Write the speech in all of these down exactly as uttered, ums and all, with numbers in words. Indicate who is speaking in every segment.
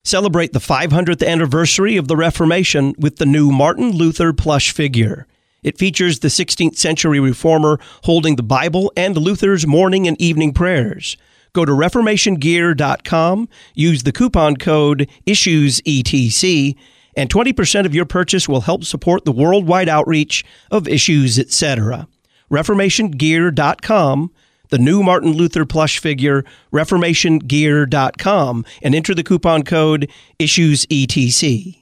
Speaker 1: Celebrate the five hundredth anniversary of the Reformation with the new Martin Luther plush figure. It features the sixteenth century reformer holding the Bible and Luther's morning and evening prayers. Go to reformation gear dot com, use the coupon code issues E T C, and twenty percent of your purchase will help support the worldwide outreach of Issues, et cetera. reformation gear dot com, the new Martin Luther plush figure, reformation gear dot com, and enter the coupon code issues E T C.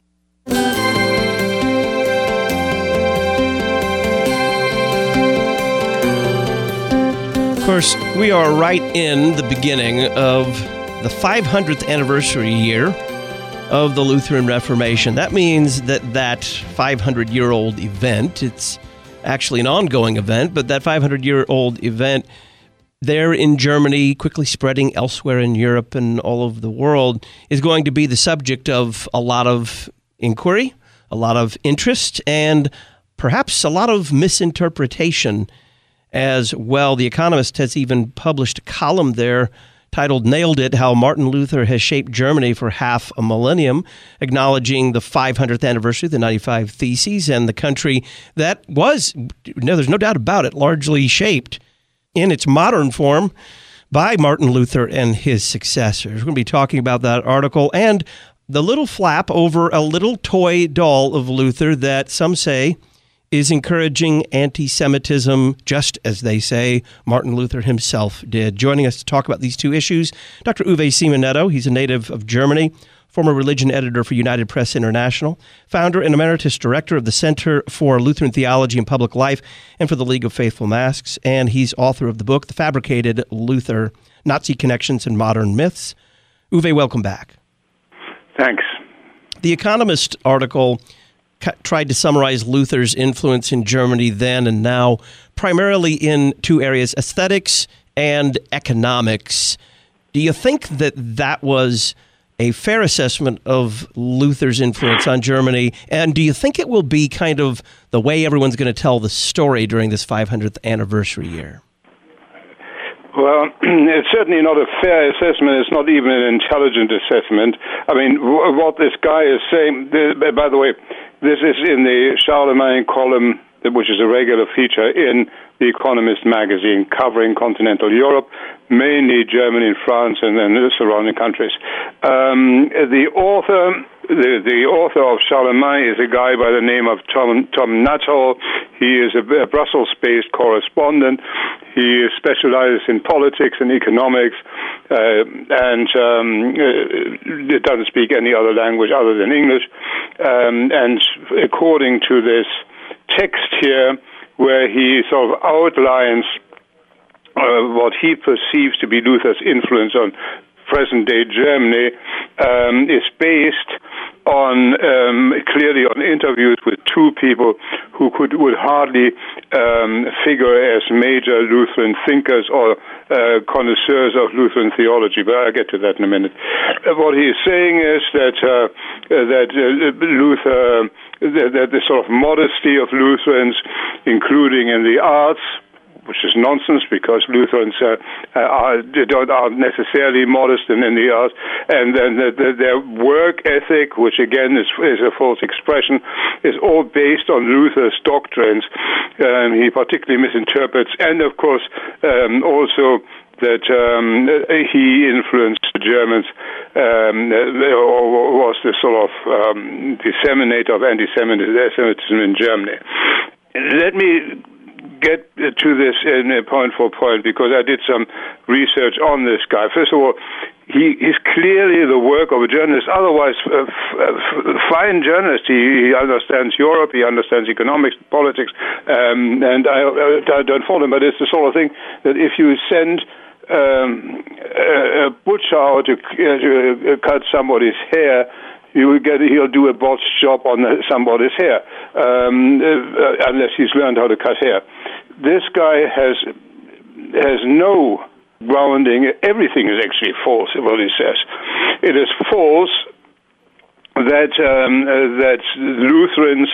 Speaker 1: Of course, we are right in the beginning of the five hundredth anniversary year of the Lutheran Reformation. That means that that five hundred year old event, it's actually an ongoing event, but that five hundred year old event there in Germany, quickly spreading elsewhere in Europe and all over the world, is going to be the subject of a lot of inquiry, a lot of interest, and perhaps a lot of misinterpretation as well. The Economist has even published a column there titled "Nailed It, How Martin Luther Has Shaped Germany for Half a Millennium," acknowledging the five hundredth anniversary of the ninety-five Theses and the country that was, no, there's no doubt about it, largely shaped in its modern form by Martin Luther and his successors. We're going to be talking about that article and the little flap over a little toy doll of Luther that some say is encouraging anti-Semitism, just as they say Martin Luther himself did. Joining us to talk about these two issues, Doctor Uwe Simonetto. He's a native of Germany, former religion editor for United Press International, founder and emeritus director of the Center for Lutheran Theology and Public Life and for the League of Faithful Masks, and he's author of the book, The Fabricated Luther, Nazi Connections and Modern Myths. Uwe, welcome back.
Speaker 2: Thanks.
Speaker 1: The Economist article tried to summarize Luther's influence in Germany then and now, primarily in two areas, aesthetics and economics. Do you think that that was a fair assessment of Luther's influence on Germany? And do you think it will be kind of the way everyone's going to tell the story during this five hundredth anniversary year?
Speaker 2: Well, it's certainly not a fair assessment. It's not even an intelligent assessment. I mean, w- what this guy is saying, the, by the way, this is in the Charlemagne column, which is a regular feature in The Economist magazine, covering continental Europe, mainly Germany and France, and then the surrounding countries. Um, the author, the, the author of Charlemagne is a guy by the name of Tom, Tom Nuttall. He is a, a Brussels-based correspondent. He specializes in politics and economics, uh, and um, uh, doesn't speak any other language other than English. Um, and according to this text here, where he sort of outlines uh, what he perceives to be Luther's influence on present-day Germany, um, is based on um, clearly on interviews with two people who could would hardly um, figure as major Lutheran thinkers or uh, connoisseurs of Lutheran theology. But I'll get to that in a minute. Uh, what he is saying is that uh, that uh, Luther, that, that the sort of modesty of Lutherans, including in the arts, which is nonsense because Lutherans uh, are, don't, aren't necessarily modest in, in the arts, and then the, the, their work ethic, which again is, is a false expression, is all based on Luther's doctrines. Um, he particularly misinterprets, and of course um, also that um, he influenced the Germans, um, or was the sort of um, disseminator of anti-Semitism in Germany. Let me get to this in point for point, because I did some research on this guy. First of all, he is clearly the work of a journalist, otherwise a fine journalist. He, he understands Europe, he understands economics, politics, um, and I, I don't follow him, but it's the sort of thing that if you send um, a, a butcher out to, uh, to cut somebody's hair, you will get, he'll do a botched job on somebody's hair, um, uh, unless he's learned how to cut hair. This guy has has no grounding. Everything is actually false, what he says. It is false that um, uh, that Lutherans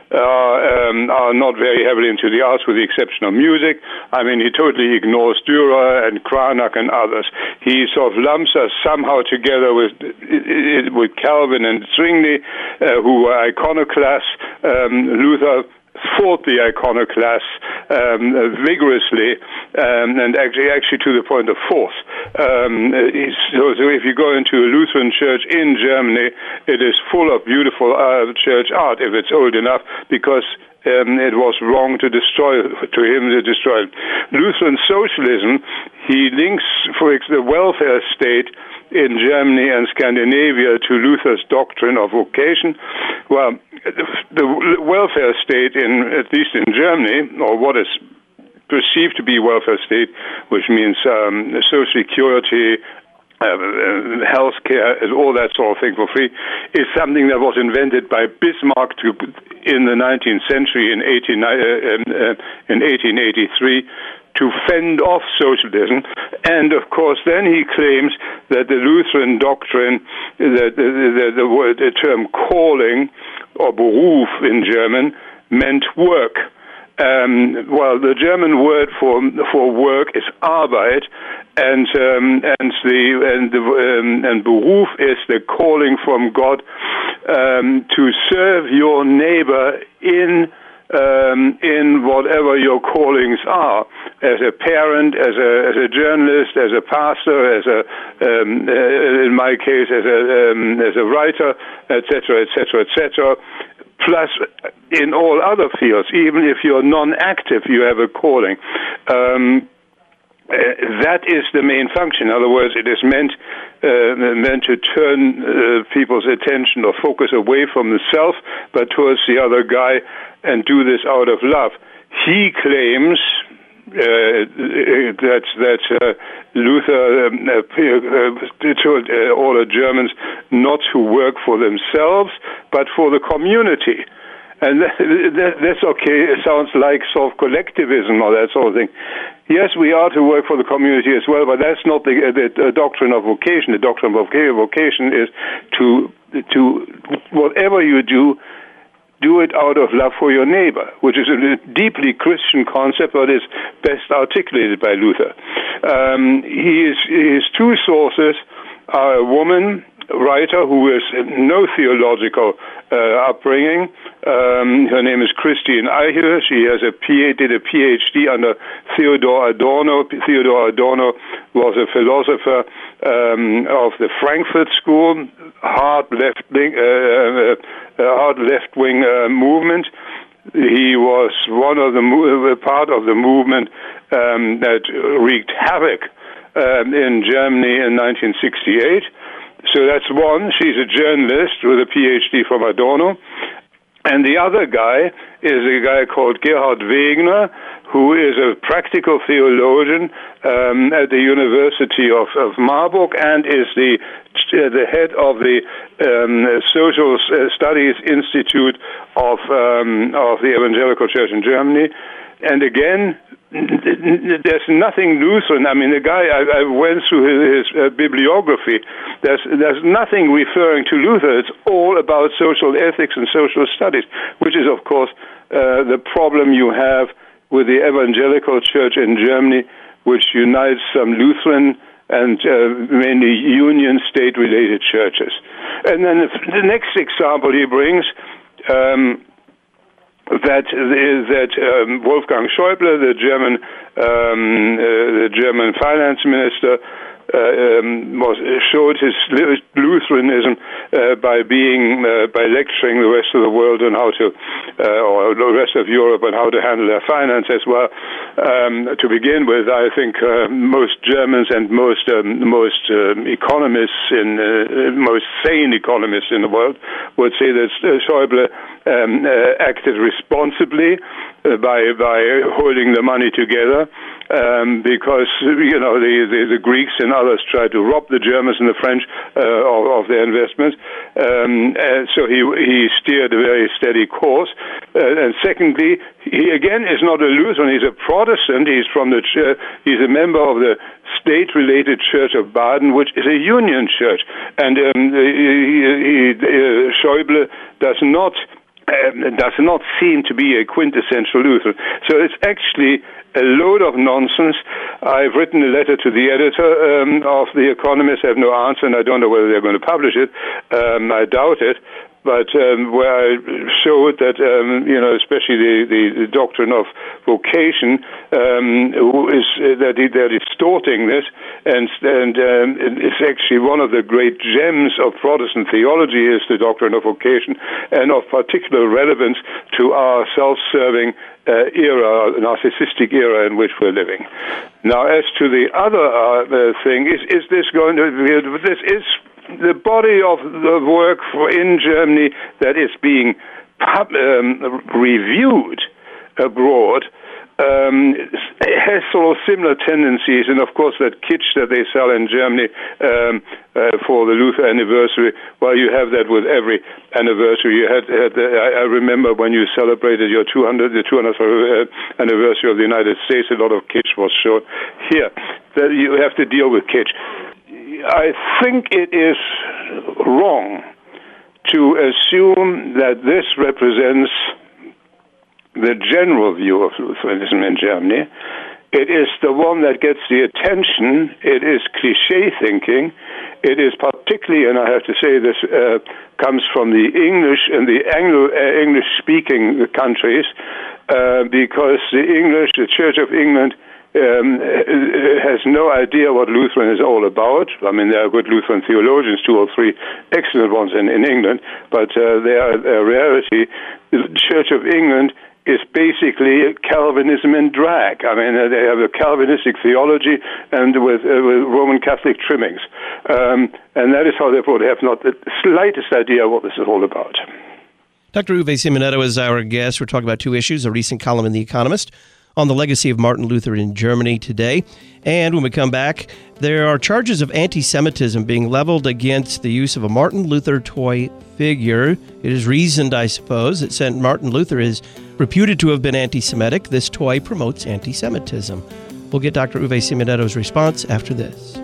Speaker 2: uh, um, are not very heavily into the arts, with the exception of music. I mean, he totally ignores Dürer and Cranach and others. He sort of lumps us somehow together with with Calvin and Zwingli, uh, who were iconoclasts. Um, Luther fought the iconoclasts um, vigorously, um, and actually, actually to the point of force. Um, so, so if you go into a Lutheran church in Germany, it is full of beautiful uh, church art, if it's old enough, because um, it was wrong to destroy, to him to destroy it. Lutheran socialism, he links, for example, the welfare state in Germany and Scandinavia to Luther's doctrine of vocation. Well, the welfare state, in at least in Germany, or what is perceived to be welfare state, which means um, social security, uh, health care, and all that sort of thing for free, is something that was invented by Bismarck to, in the nineteenth century, in, eighteen, uh, uh, in eighteen eighty-three, to fend off socialism. And of course then he claims that the Lutheran doctrine, that the, the, the, word, the term calling, or Beruf in German, meant work. Um, well, the German word for for work is Arbeit, and um, and the and the um, and Beruf is the calling from God um, to serve your neighbor in Um, in whatever your callings are, as a parent, as a as a journalist, as a pastor, as a um, uh, in my case as a um, as a writer, et cetera, et cetera, et cetera. Plus, in all other fields, even if you're non-active, you have a calling. Um, Uh, that is the main function. In other words, it is meant uh, meant to turn uh, people's attention or focus away from the self, but towards the other guy, and do this out of love. He claims uh, that that uh, Luther um, uh, told uh, all the Germans not to work for themselves, but for the community. And that, that, that's okay. It sounds like sort of collectivism or that sort of thing. Yes, we are to work for the community as well, but that's not the, the, the doctrine of vocation. The doctrine of vocation is to to whatever you do, do it out of love for your neighbor, which is a deeply Christian concept, but is best articulated by Luther. Um, his, his two sources are a woman writer who has no theological uh, upbringing. Um, her name is Christine Eichel. She has a P- did a P H D under Theodor Adorno. Theodor Adorno was a philosopher um, of the Frankfurt School, hard left wing, uh, uh, hard left wing uh, movement. He was one of the mo- part of the movement um, that wreaked havoc um, in Germany in nineteen sixty-eight. So that's one. She's a journalist with a P H D from Adorno. And the other guy is a guy called Gerhard Wegner, who is a practical theologian um, at the University of, of Marburg and is the uh, the head of the um, Social Studies Institute of um, of the Evangelical Church in Germany. And again, there's nothing Lutheran. I mean, the guy, I, I went through his, his uh, bibliography. There's there's nothing referring to Luther. It's all about social ethics and social studies, which is, of course, uh, the problem you have with the evangelical church in Germany, which unites some Lutheran and uh, mainly Union state-related churches. And then the, the next example he brings. Um, That is that um, Wolfgang Schäuble, the German um, uh, the German finance minister, uh, um, was showed his Lutheranism uh, by being uh, by lecturing the rest of the world on how to, uh, or the rest of Europe on how to handle their finance as well. Um, to begin with, I think uh, most Germans and most um, most um, economists in uh, most sane economists in the world would say that uh, Schäuble um, uh, acted responsibly uh, by by holding the money together. Um, because, you know, the, the, the Greeks and others tried to rob the Germans and the French uh, of, of their investments. Um, and so he he steered a very steady course. Uh, and secondly, he again is not a Lutheran. He's a Protestant. He's from the ch- he's a member of the state-related Church of Baden, which is a union church. And um, he, he, uh, Schäuble does not um, does not seem to be a quintessential Lutheran. So it's actually a load of nonsense. I've written a letter to the editor um, of The Economist. I have no answer, and I don't know whether they're going to publish it. Um, I doubt it. But um, where I showed that, um, you know, especially the, the, the doctrine of vocation, um, is uh, that he, they're distorting this, and and um, it's actually one of the great gems of Protestant theology is the doctrine of vocation, and of particular relevance to our self-serving uh, era, narcissistic era in which we're living. Now, as to the other uh, thing, is is this going to be? This is. The body of the work for in Germany that is being pub, um, reviewed abroad um, has sort of similar tendencies, and of course that kitsch that they sell in Germany um, uh, for the Luther anniversary. Well, you have that with every anniversary. You had, had uh, I, I remember when you celebrated your two hundredth, the two hundredth uh, anniversary of the United States. A lot of kitsch was shown here. That you have to deal with kitsch. I think it is wrong to assume that this represents the general view of Lutheranism in Germany. It is the one that gets the attention. It is cliché thinking. It is particularly, and I have to say this uh, comes from the English and the Anglo uh, English-speaking countries, uh, because the English, the Church of England, Um, has no idea what Lutheran is all about. I mean, there are good Lutheran theologians, two or three excellent ones in, in England, but uh, they are a rarity. The Church of England is basically Calvinism in drag. I mean, uh, they have a Calvinistic theology and with, uh, with Roman Catholic trimmings. Um, and that is how they probably have not the slightest idea what this is all about.
Speaker 1: Doctor Uwe Simonetto is our guest. We're talking about two issues, a recent column in The Economist on the legacy of Martin Luther in Germany today. And when we come back, there are charges of anti-Semitism being leveled against the use of a Martin Luther toy figure. It is reasoned, I suppose, that Saint Martin Luther is reputed to have been anti-Semitic. This toy promotes anti-Semitism. We'll get Doctor Uwe Simonetto's response after this.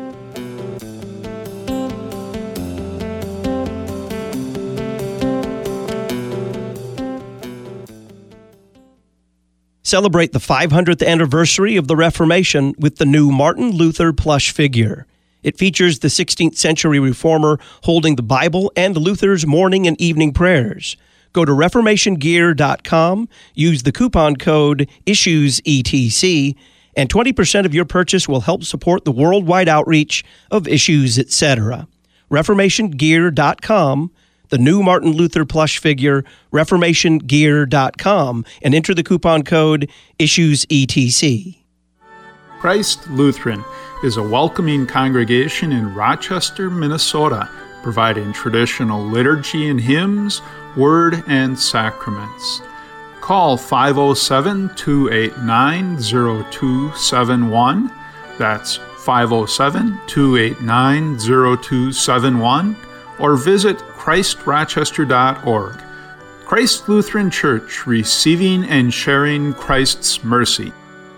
Speaker 1: Celebrate the five hundredth anniversary of the Reformation with the new Martin Luther plush figure. It features the sixteenth century reformer holding the Bible and Luther's morning and evening prayers. Go to reformation gear dot com, use the coupon code issues E T C, and twenty percent of your purchase will help support the worldwide outreach of Issues, et cetera. reformation gear dot com, the new Martin Luther plush figure, reformation gear dot com, and enter the coupon code issues E T C.
Speaker 3: Christ Lutheran is a welcoming congregation in Rochester, Minnesota, providing traditional liturgy and hymns, word, and sacraments. Call five oh seven, two eight nine, oh two seven one. That's five oh seven, two eight nine, oh two seven one. Or visit christ rochester dot org. Christ Lutheran Church, receiving and sharing Christ's mercy.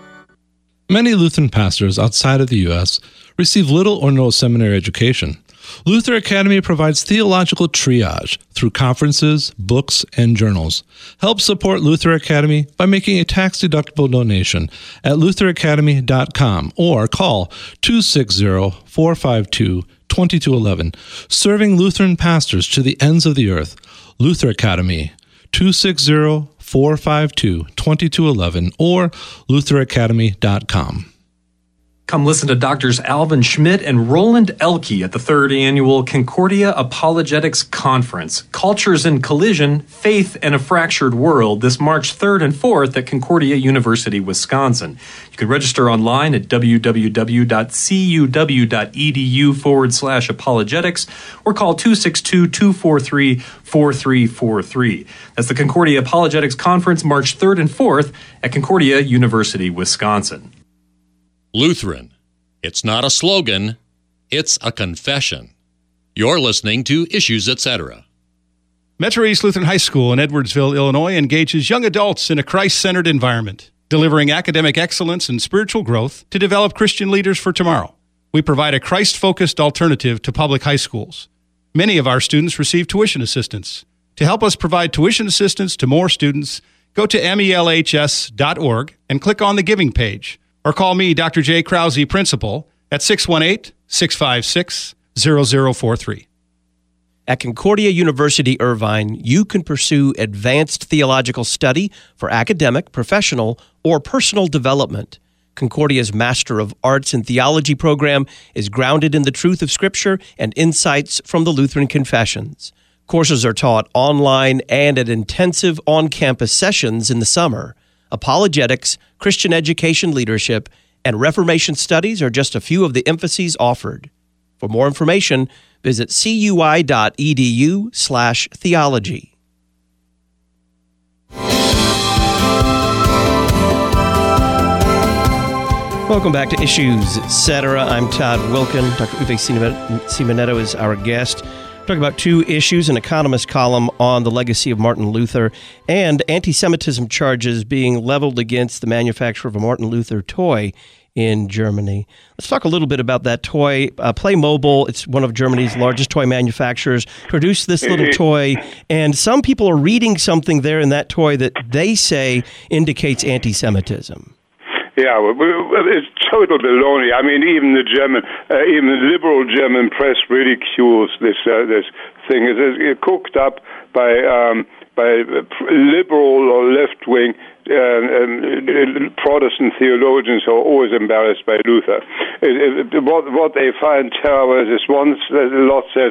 Speaker 4: Many Lutheran pastors outside of the U S receive little or no seminary education. Luther Academy provides theological triage through conferences, books, and journals. Help support Luther Academy by making a tax-deductible donation at luther academy dot com or call two six zero, four five two, two two one one. Serving Lutheran pastors to the ends of the earth. Luther Academy, two six zero, four five two, two two one one or luther academy dot com.
Speaker 5: Come listen to Doctors Alvin Schmidt and Roland Elke at the third annual Concordia Apologetics Conference, Cultures in Collision, Faith and a Fractured World, this March third and fourth at Concordia University, Wisconsin. You can register online at w w w dot c u w dot e d u forward slash apologetics or call two six two, two four three, four three four three. That's the Concordia Apologetics Conference, March third and fourth at Concordia University, Wisconsin.
Speaker 6: Lutheran. It's not a slogan, it's a confession. You're listening to Issues, et cetera.
Speaker 7: Metro East Lutheran High School in Edwardsville, Illinois engages young adults in a Christ-centered environment, delivering academic excellence and spiritual growth to develop Christian leaders for tomorrow. We provide a Christ-focused alternative to public high schools. Many of our students receive tuition assistance. To help us provide tuition assistance to more students, go to M E L H S dot org and click on the giving page, or call me, Doctor Jay Krause, Principal, at six one eight, six five six, zero zero four three.
Speaker 1: At Concordia University Irvine, you can pursue advanced theological study for academic, professional, or personal development. Concordia's Master of Arts in Theology program is grounded in the truth of Scripture and insights from the Lutheran Confessions. Courses are taught online and at intensive on-campus sessions in the summer. Apologetics, Christian education leadership, and Reformation studies are just a few of the emphases offered. For more information, visit cui.edu slash theology. Welcome back to Issues, et cetera. I'm Todd Wilkin. Doctor Uwe Simonetto is our guest. We're talking about two issues, an Economist column on the legacy of Martin Luther and anti-Semitism charges being leveled against the manufacturer of a Martin Luther toy in Germany. Let's talk a little bit about that toy. Uh, Playmobil, it's one of Germany's largest toy manufacturers, produced this little toy, and some people are reading something there in that toy that they say indicates anti-Semitism.
Speaker 2: Yeah, well, it's total baloney. I mean, even the German, uh, even the liberal German press ridicules this uh, this thing. It is cooked up by um, by liberal or left wing uh, um, Protestant theologians who are always embarrassed by Luther. It, it, what what they find terrible is this one lot says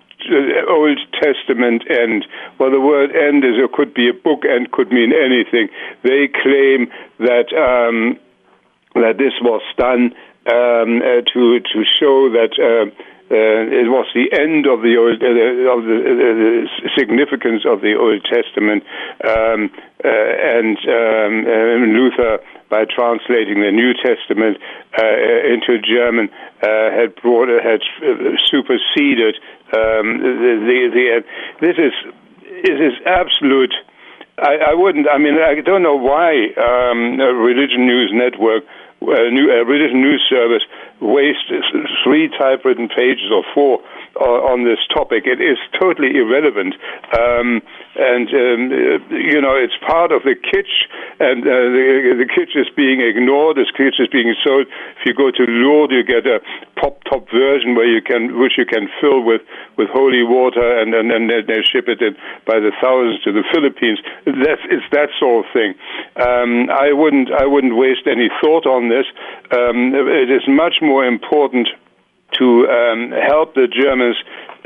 Speaker 2: Old Testament end. Well, the word end is it could be a book end, could mean anything. They claim that. Um, that this was done um, uh, to to show that uh, uh, it was the end of the old uh, of the, uh, the significance of the Old Testament, um, uh, and um, uh, Luther, by translating the New Testament uh, into German, uh, had brought had superseded um, the, the the. This is this is absolute. I, I wouldn't. I mean, I don't know why um, Religion News Network. Uh, new, uh, Religion News Service wastes three typewritten pages or four uh, on this topic. It is totally irrelevant, um, and um, you know it's part of the kitsch, and uh, the, the kitsch is being ignored. This kitsch is being sold. If you go to Lourdes, you get a pop-top version where you can, which you can fill with, with holy water, and and then they ship it in by the thousands to the Philippines. That's it's that sort of thing. Um, I wouldn't I wouldn't waste any thought on this. Um, it is much more important to um, help the Germans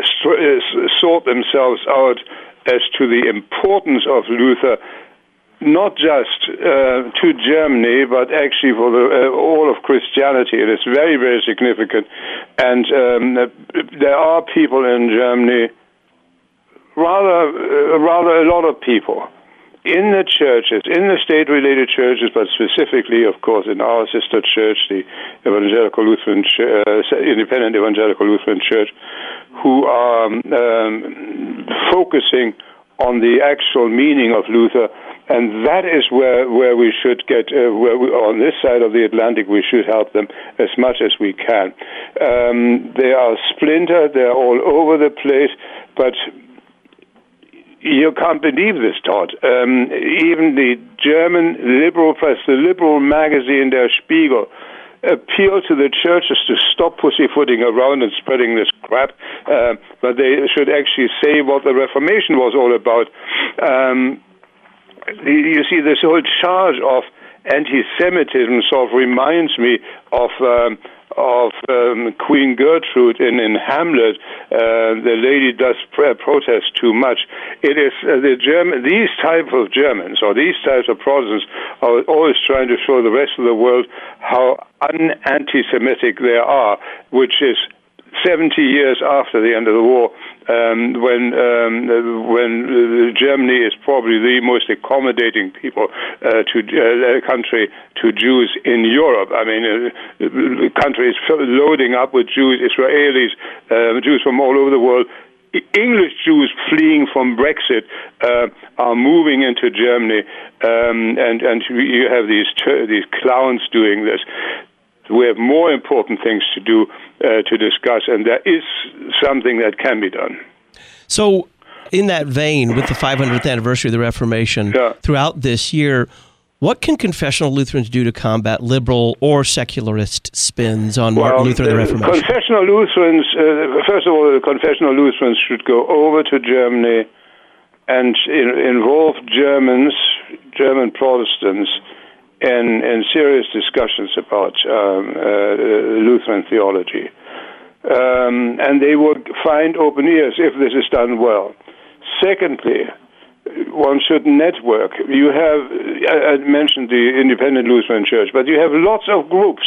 Speaker 2: sort themselves out as to the importance of Luther, not just uh, to Germany, but actually for the, uh, all of Christianity. It is very, very significant. And um, there are people in Germany, rather, uh, rather a lot of people, in the churches, in the state-related churches, but specifically, of course, in our sister church, the Evangelical Lutheran, uh, Independent Evangelical Lutheran Church, who are um, focusing on the actual meaning of Luther, and that is where where we should get, uh, where we, on this side of the Atlantic, we should help them as much as we can. Um, they are splintered, they're all over the place, but you can't believe this, Todd. Um, even the German liberal press, the liberal magazine Der Spiegel, appeal to the churches to stop pussyfooting around and spreading this crap, uh, but they should actually say what the Reformation was all about. Um, you see, this whole charge of anti-Semitism sort of reminds me of um, of um, Queen Gertrude in, in Hamlet. Uh, the lady does pr- protest too much. It is uh, the German, these types of Germans or these types of Protestants are always trying to show the rest of the world how un-anti-Semitic they are, which is seventy years after the end of the war, um, when um, when uh, Germany is probably the most accommodating people uh, to uh, country to Jews in Europe. I mean, uh, the country is loading up with Jews, Israelis, uh, Jews from all over the world. English Jews fleeing from Brexit uh, are moving into Germany, um, and and you have these these clowns doing this. We have more important things to do, uh, to discuss, and there is something that can be done.
Speaker 1: So in that vein, with the five hundredth anniversary of the Reformation
Speaker 2: yeah.
Speaker 1: throughout this year, what can confessional Lutherans do to combat liberal or secularist spins on
Speaker 2: well,
Speaker 1: Martin Luther and the Reformation?
Speaker 2: Confessional Lutherans, uh, first of all, the confessional Lutherans should go over to Germany and in, involve Germans, German Protestants, in, in serious discussions about um, uh, Lutheran theology. Um, and they would find open ears if this is done well. Secondly, one should network. You have, I mentioned the Independent Lutheran Church, but you have lots of groups,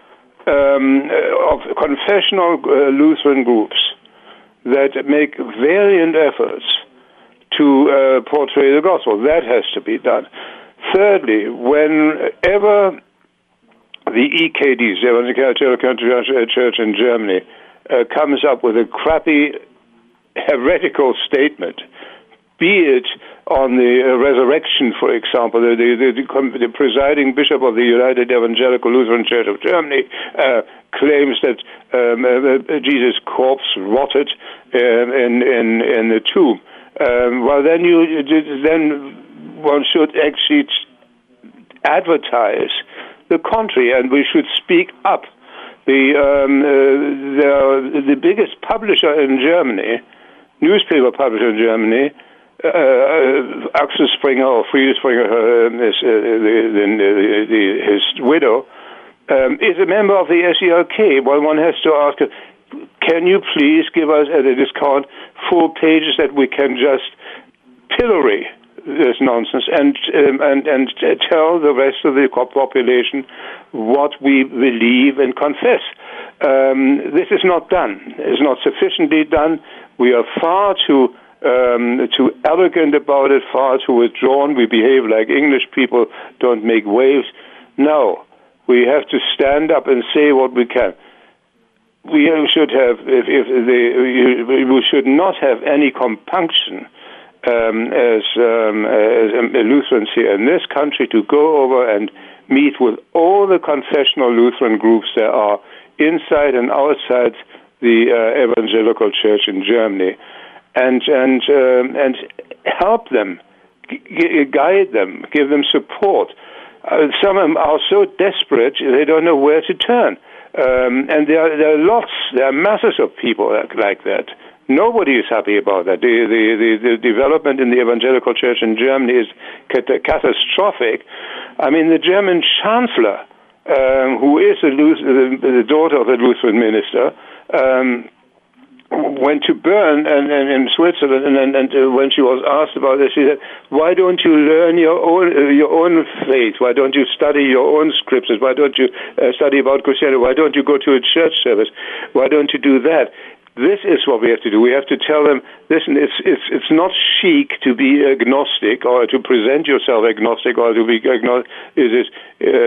Speaker 2: um, of confessional uh, Lutheran groups that make valiant efforts to uh, portray the gospel. That has to be done. Thirdly, whenever the E K Ds, the Evangelical Church in Germany, uh, comes up with a crappy heretical statement, be it on the uh, resurrection, for example, the, the, the, the presiding bishop of the United Evangelical Lutheran Church of Germany uh, claims that um, uh, Jesus' corpse rotted uh, in, in, in the tomb. Um, well, then you then one should actually advertise the contrary, and we should speak up. The um, uh, the, the biggest publisher in Germany, newspaper publisher in Germany, uh, uh, Axel Springer or Friede Springer, uh, is, uh, the, the, the, his widow, um, is a member of the S E L K. Well, one has to ask her, can you please give us at a discount full pages that we can just pillory this nonsense and um, and and tell the rest of the population what we believe and confess. Um, this is not done. It's not sufficiently done. We are far too um, too arrogant about it, far too withdrawn. We behave like English people, don't make waves. No, we have to stand up and say what we can. We should have, if, if the, we should not have any compunction um, as, um, as Lutherans here in this country to go over and meet with all the confessional Lutheran groups there are inside and outside the uh, Evangelical Church in Germany, and and um, and help them, g- guide them, give them support. Uh, some of them are so desperate they don't know where to turn. Um, and there are, there are lots, there are masses of people like, like that. Nobody is happy about that. The, the, the, the development in the Evangelical Church in Germany is cat- catastrophic. I mean, the German Chancellor, um, who is a Luth- the, the daughter of a Lutheran minister, um, went to Bern and, and in Switzerland, and, and, and uh, when she was asked about this, she said, "Why don't you learn your own uh, your own faith? Why don't you study your own scriptures? Why don't you uh, study about Christianity? Why don't you go to a church service? Why don't you do that?" This is what we have to do. We have to tell them, listen, it's it's it's not chic to be agnostic or to present yourself agnostic or to be agnostic. It is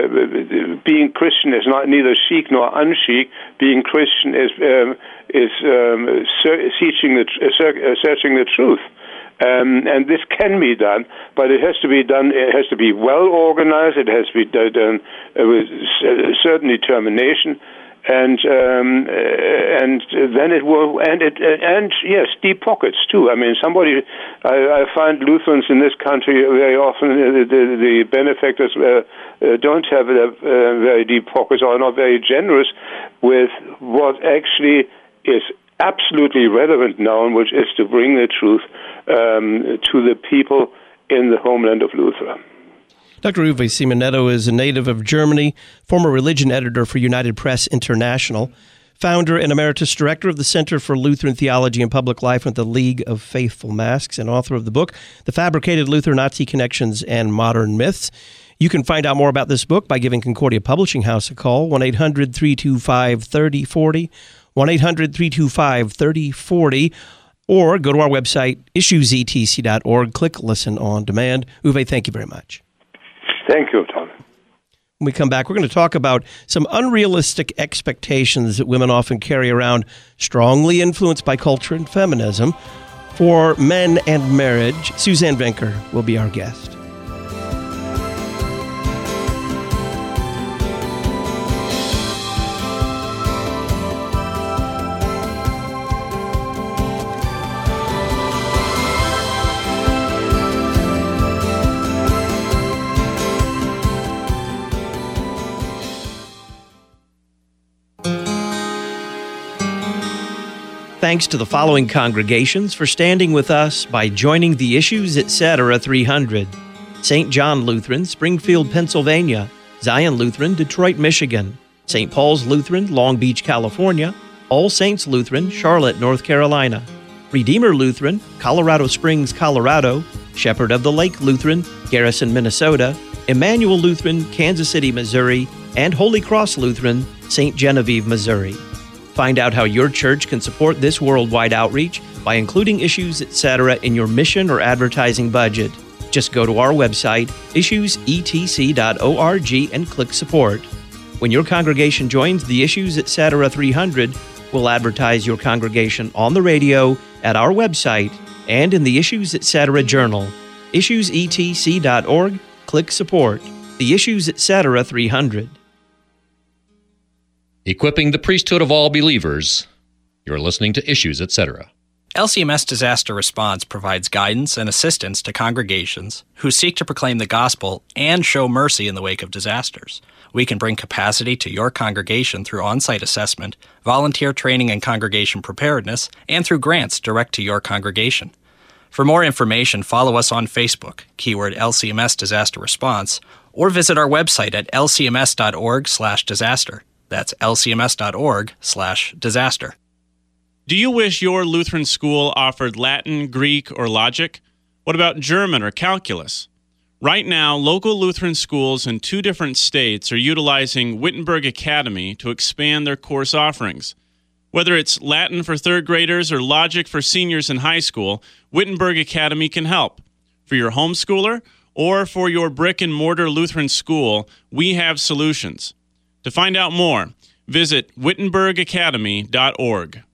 Speaker 2: uh, being Christian is not neither chic nor unchic. Being Christian is um, is um, searching the searching the truth. Um, and this can be done, but it has to be done. It has to be well organized. It has to be done with certain determination. And um, and then it will, and it and yes, deep pockets too. I mean, somebody, I, I find Lutherans in this country very often the, the, the benefactors uh, uh, don't have uh, very deep pockets or are not very generous with what actually is absolutely relevant now, which is to bring the truth um, to the people in the homeland of Luther.
Speaker 1: Doctor Uwe Simonetto is a native of Germany, former religion editor for United Press International, founder and emeritus director of the Center for Lutheran Theology and Public Life at the League of Faithful Masks, and author of the book, The Fabricated Luther, Nazi Connections, and Modern Myths. You can find out more about this book by giving Concordia Publishing House a call, one eight hundred three two five three oh four oh, one eight hundred three two five three oh four oh, or go to our website, issues e t c dot org, click Listen on Demand. Uwe, thank you very much.
Speaker 2: Thank you, Tom.
Speaker 1: When we come back, we're going to talk about some unrealistic expectations that women often carry around, strongly influenced by culture and feminism, for men and marriage. Suzanne Venker will be our guest. thanks to the following congregations for standing with us by joining the Issues Etc. three hundred. Saint John Lutheran, Springfield, Pennsylvania. Zion Lutheran, Detroit, Michigan. Saint Paul's Lutheran, Long Beach, California. All Saints Lutheran, Charlotte, North Carolina. Redeemer Lutheran, Colorado Springs, Colorado. Shepherd of the Lake Lutheran, Garrison, Minnesota. Emmanuel Lutheran, Kansas City, Missouri. And Holy Cross Lutheran, Saint Genevieve, Missouri. Find out how your church can support this worldwide outreach by including Issues Etc. in your mission or advertising budget. Just go to our website, issues e t c dot org, and click Support. When your congregation joins the Issues Etc. three hundred, we'll advertise your congregation on the radio, at our website, and in the Issues Etc. Journal. issues e t c dot org, click Support. The Issues Etc. three hundred.
Speaker 6: Equipping the priesthood of all believers. You're listening to Issues Etc.
Speaker 8: L C M S Disaster Response provides guidance and assistance to congregations who seek to proclaim the gospel and show mercy in the wake of disasters. We can bring capacity to your congregation through on-site assessment, volunteer training and congregation preparedness, and through grants direct to your congregation. For more information, follow us on Facebook, keyword L C M S Disaster Response, or visit our website at l c m s dot org slash disaster. That's l c m s dot org slash disaster.
Speaker 9: Do you wish your Lutheran school offered Latin, Greek, or logic? What about German or calculus? Right now, local Lutheran schools in two different states are utilizing Wittenberg Academy to expand their course offerings. Whether it's Latin for third graders or logic for seniors in high school, Wittenberg Academy can help. For your homeschooler or for your brick-and-mortar Lutheran school, we have solutions. To find out more, visit wittenberg academy dot org.